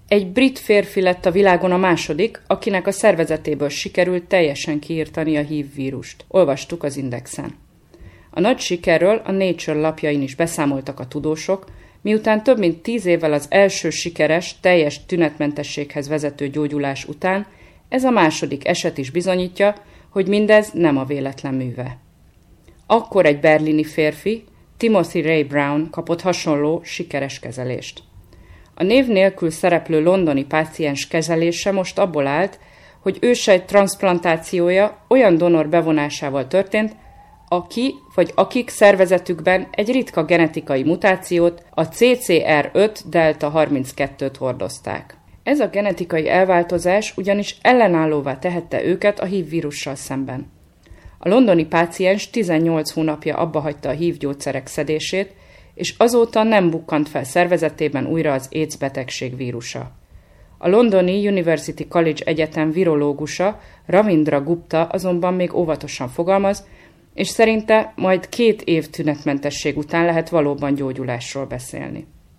Egy brit férfi lett a világon a második, akinek a szervezetéből sikerült teljesen kiirtani a HIV vírust. Olvastuk az Indexen. A nagy sikerről a Nature lapjain is beszámoltak a tudósok, miután több mint 10 évvel az első sikeres, teljes tünetmentességhez vezető gyógyulás után ez a második eset is bizonyítja, hogy mindez nem a véletlen műve. Akkor egy berlini férfi, Timothy Ray Brown kapott hasonló, sikeres kezelést. A név nélkül szereplő londoni páciens kezelése most abból állt, hogy ősejt transzplantációja olyan donor bevonásával történt, aki vagy akik szervezetükben egy ritka genetikai mutációt, a CCR5 delta 32-t hordozták. Ez a genetikai elváltozás ugyanis ellenállóvá tehette őket a HIV vírussal szemben. A londoni páciens 18 hónapja abbahagyta a HIV gyógyszerek szedését, és azóta nem bukkant fel szervezetében újra az AIDS betegség vírusa. A londoni University College Egyetem virológusa, Ravindra Gupta azonban még óvatosan fogalmaz, és szerinte majd 2 év tünetmentesség után lehet valóban gyógyulásról beszélni.